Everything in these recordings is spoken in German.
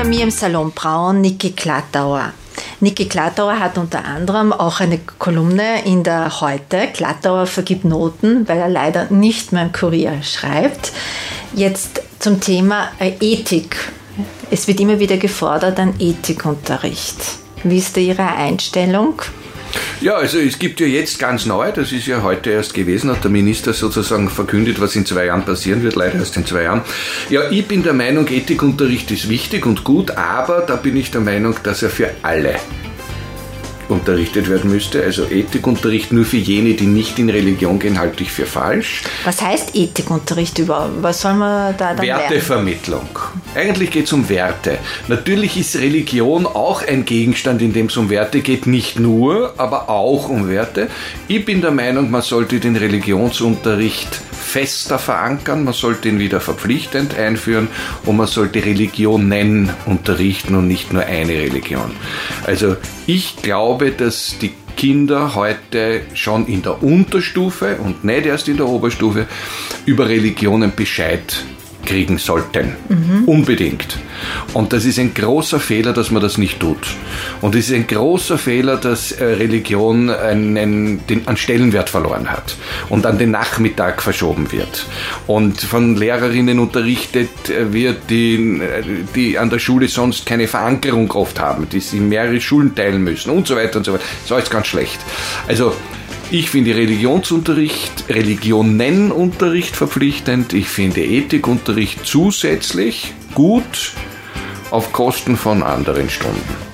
bei mir im Salon Braun Niki Glattauer. Niki Glattauer hat unter anderem auch eine Kolumne in der Heute. Glattauer vergibt Noten, weil er leider nicht mehr im Kurier schreibt. Jetzt zum Thema Ethik. Es wird immer wieder gefordert, ein Ethikunterricht. Wie ist da Ihre Einstellung? Ja, also es gibt ja jetzt ganz neu, das ist ja heute erst gewesen, hat der Minister sozusagen verkündet, was in 2 Jahren passieren wird, leider erst in 2 Jahren. Ja, ich bin der Meinung, Ethikunterricht ist wichtig und gut, aber da bin ich der Meinung, dass er für alle unterrichtet werden müsste. Also Ethikunterricht nur für jene, die nicht in Religion gehen, halte ich für falsch. Was heißt Ethikunterricht überhaupt? Was soll man da dann lernen? Wertevermittlung. Eigentlich geht es um Werte. Natürlich ist Religion auch ein Gegenstand, in dem es um Werte geht. Nicht nur, aber auch um Werte. Ich bin der Meinung, man sollte den Religionsunterricht fester verankern, man sollte ihn wieder verpflichtend einführen und man sollte Religionen unterrichten und nicht nur eine Religion. Also ich glaube, dass die Kinder heute schon in der Unterstufe und nicht erst in der Oberstufe über Religionen Bescheid kriegen sollten. Unbedingt. Und das ist ein großer Fehler, dass man das nicht tut. Und es ist ein großer Fehler, dass Religion an Stellenwert verloren hat und an den Nachmittag verschoben wird. Und von Lehrerinnen unterrichtet wird, die an der Schule sonst keine Verankerung oft haben, die sich in mehrere Schulen teilen müssen und so weiter und so weiter. Das ist alles ganz schlecht. Also ich finde Religionenunterricht verpflichtend. Ich finde Ethikunterricht zusätzlich gut auf Kosten von anderen Stunden.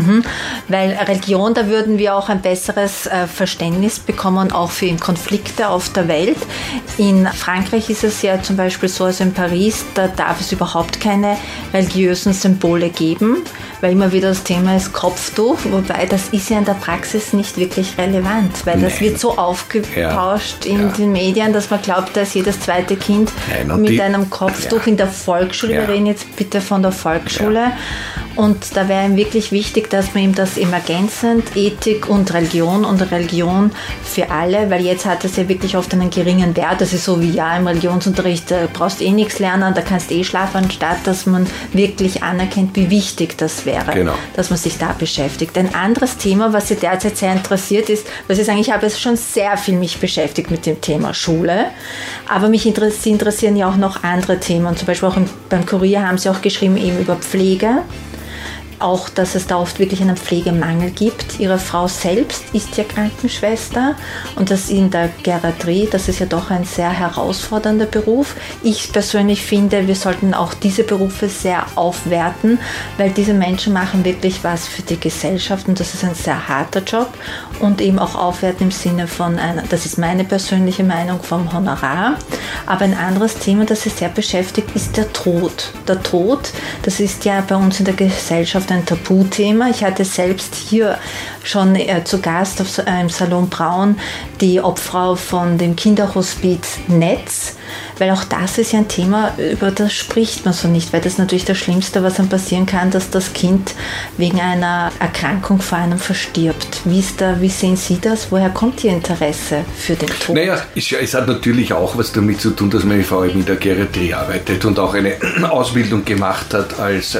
Weil Religion, da würden wir auch ein besseres Verständnis bekommen, auch für Konflikte auf der Welt. In Frankreich ist es ja zum Beispiel so, also in Paris, da darf es überhaupt keine religiösen Symbole geben, weil immer wieder das Thema ist Kopftuch, wobei das ist ja in der Praxis nicht wirklich relevant, weil das wird so aufgepauscht in den Medien, dass man glaubt, dass jedes zweite Kind mit einem Kopftuch in der Volksschule, wir reden jetzt bitte von der Volksschule, und da wäre ihm wirklich wichtig, dass man ihm das eben ergänzend, Ethik und Religion für alle, weil jetzt hat es ja wirklich oft einen geringen Wert. Das ist so wie im Religionsunterricht, da brauchst du nichts lernen, da kannst du schlafen, anstatt dass man wirklich anerkennt, wie wichtig das wäre, dass man sich da beschäftigt. Ein anderes Thema, was Sie derzeit sehr interessiert ist, was ich sagen, ich habe schon sehr viel mich beschäftigt mit dem Thema Schule, aber Sie interessieren ja auch noch andere Themen. Zum Beispiel auch beim Kurier haben Sie auch geschrieben eben über Pflege. Auch, dass es da oft wirklich einen Pflegemangel gibt. Ihre Frau selbst ist ja Krankenschwester und das in der Geriatrie, das ist ja doch ein sehr herausfordernder Beruf. Ich persönlich finde, wir sollten auch diese Berufe sehr aufwerten, weil diese Menschen machen wirklich was für die Gesellschaft und das ist ein sehr harter Job und eben auch aufwerten im Sinne von das ist meine persönliche Meinung, vom Honorar. Aber ein anderes Thema, das sie sehr beschäftigt, ist der Tod. Der Tod, das ist ja bei uns in der Gesellschaft ein Tabuthema. Ich hatte selbst hier schon zu Gast im Salon Braun die Obfrau von dem Kinderhospiz Netz, weil auch das ist ja ein Thema, über das spricht man so nicht, weil das natürlich das Schlimmste, was einem passieren kann, dass das Kind wegen einer Erkrankung vor einem verstirbt. Wie sehen Sie das? Woher kommt Ihr Interesse für den Tod? Naja, es hat natürlich auch was damit zu tun, dass meine Frau eben in der Geriatrie arbeitet und auch eine Ausbildung gemacht hat als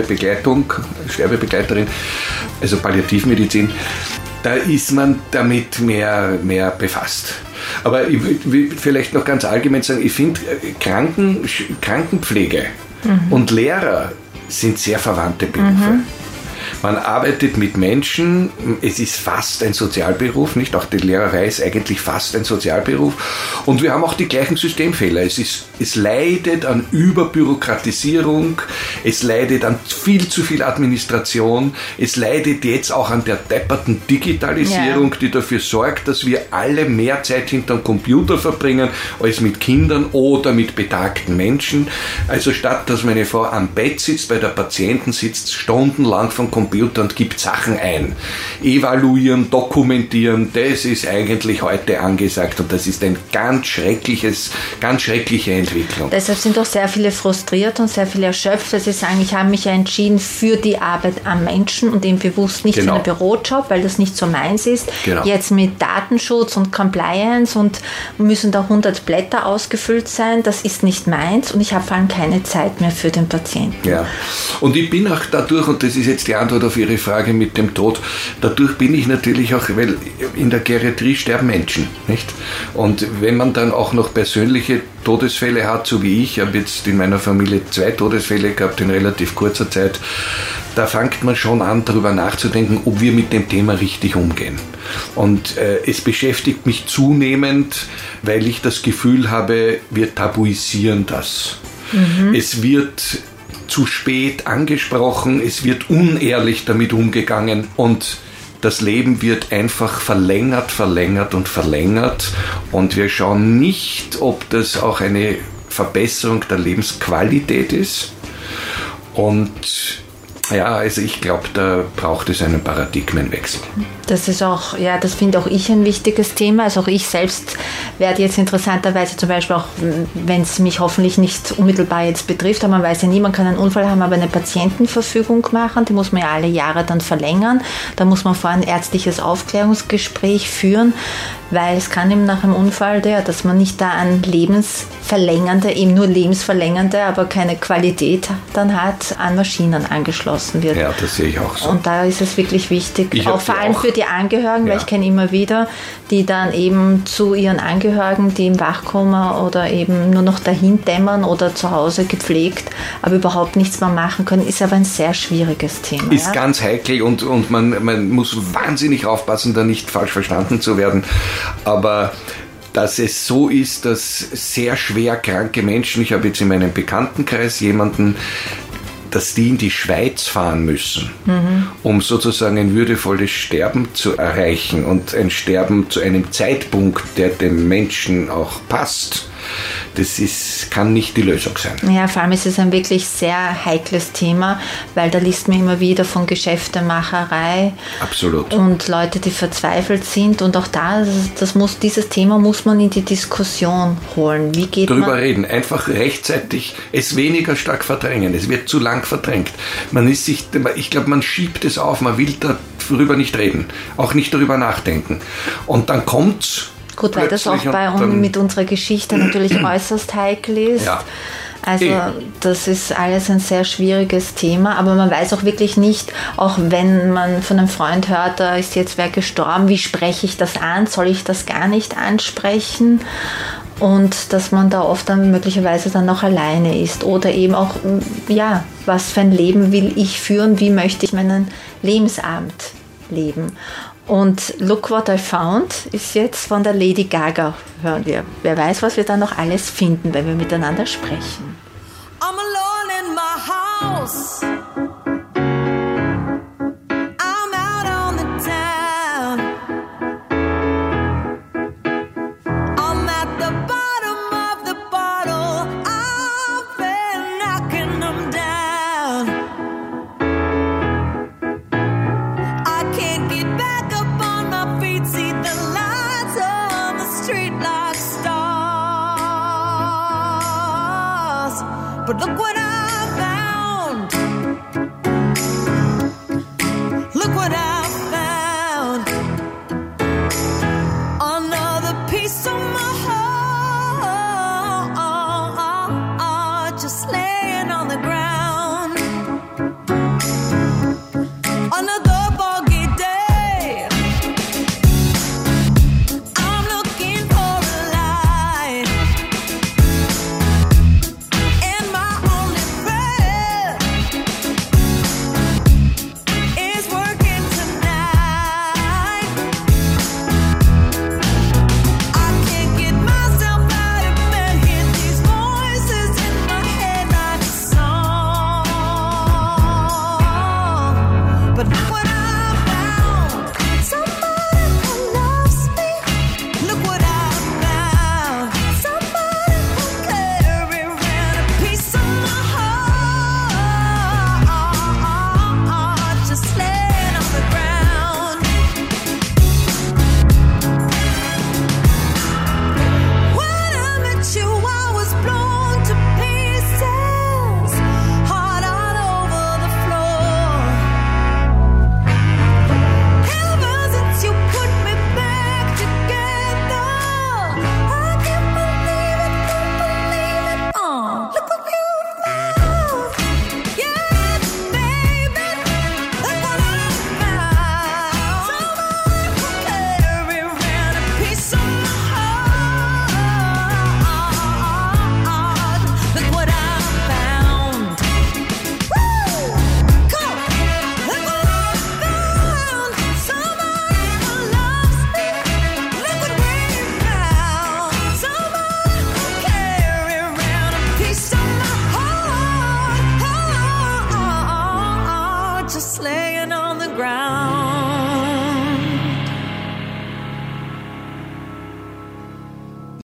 Sterbebegleiterin, also Palliativmedizin. Da ist man damit mehr befasst. Aber ich will vielleicht noch ganz allgemein sagen, ich finde Krankenpflege und Lehrer sind sehr verwandte Berufe. Man arbeitet mit Menschen, es ist fast ein Sozialberuf, nicht? Auch die Lehrerei ist eigentlich fast ein Sozialberuf. Und wir haben auch die gleichen Systemfehler. Es leidet an Überbürokratisierung, es leidet an viel zu viel Administration, es leidet jetzt auch an der depperten Digitalisierung, die dafür sorgt, dass wir alle mehr Zeit hinterm Computer verbringen, als mit Kindern oder mit betagten Menschen. Also statt, dass meine Frau am Bett sitzt, bei der Patienten sitzt, stundenlang vom Computer Computer und gibt Sachen ein. Evaluieren, dokumentieren, das ist eigentlich heute angesagt und das ist eine ganz schreckliche Entwicklung. Deshalb sind doch sehr viele frustriert und sehr viele erschöpft, weil sie sagen, ich habe mich ja entschieden für die Arbeit am Menschen und eben bewusst nicht für einen Bürojob, weil das nicht so meins ist. Genau. Jetzt mit Datenschutz und Compliance und müssen da 100 Blätter ausgefüllt sein, das ist nicht meins und ich habe vor allem keine Zeit mehr für den Patienten. Ja, und ich bin auch dadurch, und das ist jetzt die Antwort auf Ihre Frage mit dem Tod, dadurch bin ich natürlich auch, weil in der Geriatrie sterben Menschen, nicht? Und wenn man dann auch noch persönliche Todesfälle hat, so wie ich habe jetzt in meiner Familie 2 Todesfälle gehabt in relativ kurzer Zeit, da fängt man schon an, darüber nachzudenken, ob wir mit dem Thema richtig umgehen. Und es beschäftigt mich zunehmend, weil ich das Gefühl habe, wir tabuisieren das. Es wird zu spät angesprochen, es wird unehrlich damit umgegangen und das Leben wird einfach verlängert und wir schauen nicht, ob das auch eine Verbesserung der Lebensqualität ist. Und ja, also ich glaube, da braucht es einen Paradigmenwechsel. Das ist auch, ja, das finde auch ich ein wichtiges Thema. Also auch ich selbst werde jetzt interessanterweise zum Beispiel auch, wenn es mich hoffentlich nicht unmittelbar jetzt betrifft, aber man weiß ja nie, man kann einen Unfall haben, aber eine Patientenverfügung machen, die muss man ja alle Jahre dann verlängern. Da muss man vorher ein ärztliches Aufklärungsgespräch führen, weil es kann eben nach einem Unfall, dass man nicht da an lebensverlängernde, eben nur lebensverlängernde, aber keine Qualität dann hat, an Maschinen angeschlossen wird. Ja, das sehe ich auch so. Und da ist es wirklich wichtig, auch vor allem für die Angehörigen, weil ich kenne immer wieder, die dann eben zu ihren Angehörigen, die im Wachkoma oder eben nur noch dahin dämmern oder zu Hause gepflegt, aber überhaupt nichts mehr machen können, ist aber ein sehr schwieriges Thema. Ist ganz heikel und man muss wahnsinnig aufpassen, da nicht falsch verstanden zu werden. Aber dass es so ist, dass sehr schwer kranke Menschen, ich habe jetzt in meinem Bekanntenkreis jemanden, dass die in die Schweiz fahren müssen, um sozusagen ein würdevolles Sterben zu erreichen und ein Sterben zu einem Zeitpunkt, der dem Menschen auch passt. Das kann nicht die Lösung sein. Ja, vor allem ist es ein wirklich sehr heikles Thema, weil da liest man immer wieder von Geschäftemacherei. Absolut. Und Leute, die verzweifelt sind. Und auch da, dieses Thema muss man in die Diskussion holen. Wie geht man? Darüber reden, einfach rechtzeitig es weniger stark verdrängen. Es wird zu lang verdrängt. Ich glaube, man schiebt es auf, man will darüber nicht reden, auch nicht darüber nachdenken. Und dann kommt's. Gut, weil das auch mit unserer Geschichte natürlich äußerst heikel ist. Ja. Also das ist alles ein sehr schwieriges Thema, aber man weiß auch wirklich nicht, auch wenn man von einem Freund hört, da ist jetzt wer gestorben, wie spreche ich das an? Soll ich das gar nicht ansprechen? Und dass man da oft dann möglicherweise dann noch alleine ist oder eben auch, ja, was für ein Leben will ich führen? Wie möchte ich meinen Lebensabend leben? Und Look What I Found ist jetzt von der Lady Gaga, hören wir. Wer weiß, was wir da noch alles finden, wenn wir miteinander sprechen. I'm alone in my house. I'm out on the town. I'm at the bottom of the bottle. I've been knocking them down. I can't get back. See the lights on the street like stars, but look what I found.